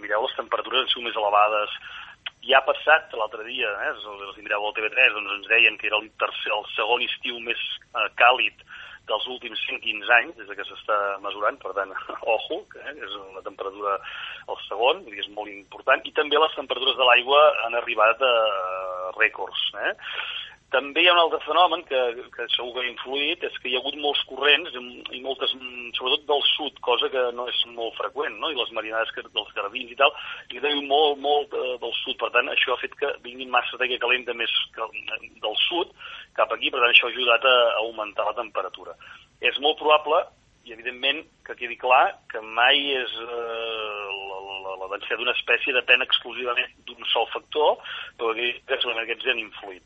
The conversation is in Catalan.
mireu, les temperatures han sigut més elevades. Ja ha passat l'altre dia, si mireu el TV3, doncs ens deien que era el segon estiu més càlid dels últims 115 anys, des que s'està mesurant, per tant, ojo, que és una temperatura el segon, vull dir, és molt important, i també les temperatures de l'aigua han arribat a rècords. També hi ha un altre fenomen que segur que ha influït, és que hi ha hagut molts corrents, i moltes, sobretot del sud, cosa que no és molt freqüent, no? I les marinades dels garbins i tal, i també molt del sud, per tant, això ha fet que vinguin massa d'aigua calenta més del sud cap aquí, per tant, això ha ajudat a augmentar la temperatura. És molt probable, i evidentment que quedi clar, que mai és la densitat d'una espècie depèn exclusivament d'un sol factor, però que aquests han influït.